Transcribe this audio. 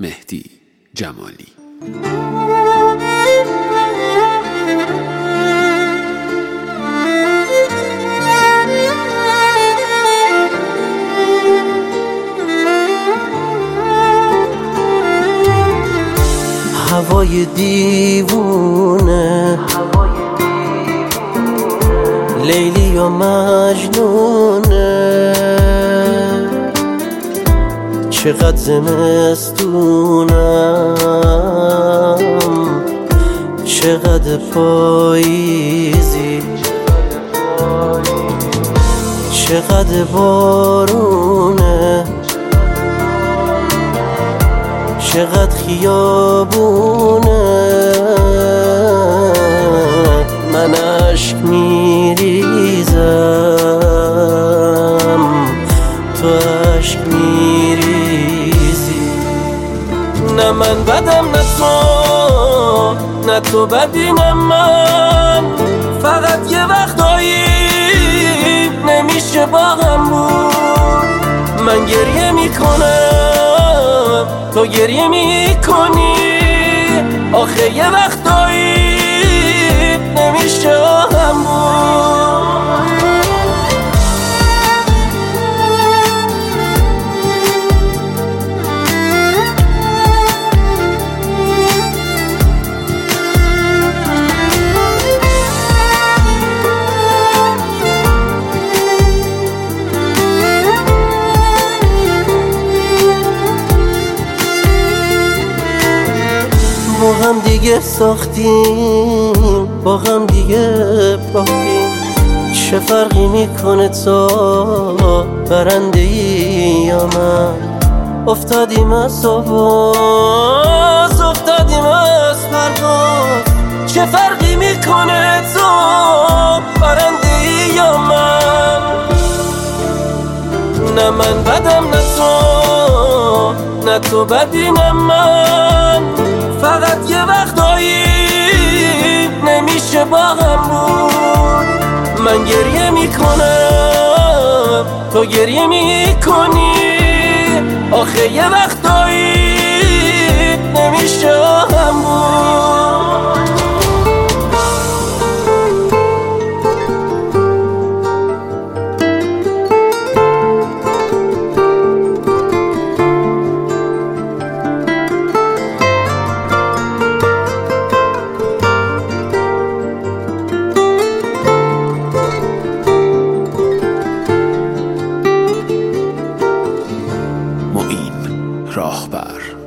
مهدی جمالی. هوای دیوونه، لیلی و مجنونه، چقدر زمستونم، چقدر پاییزی، چقدر بارونه، چقدر خیابونه، من عشق میریزم، تو عشق میریزی. نه من بدم نه تو، نه تو بدی نه من، فقط یه وقتایی نمیشه با هم بود. من گریه میکنم، تو گریه میکنی، آخه یه وقتایی نمیشه هم بود. با هم دیگه ساختیم، با هم دیگه باختیم، چه فرقی میکنه تا برنده ای یا من؟ افتادیم از آواز، افتادیم از پرواز، چه فرقی میکنه تا برنده ای یا من؟ نه من بدم نه تو، نه تو بدی نه من، فقط یه وقتایی نمیشه با هم بود. من گریه میکنم، تو گریه میکنی، آخه یه وقتایی نمیشه هم بود. راهبر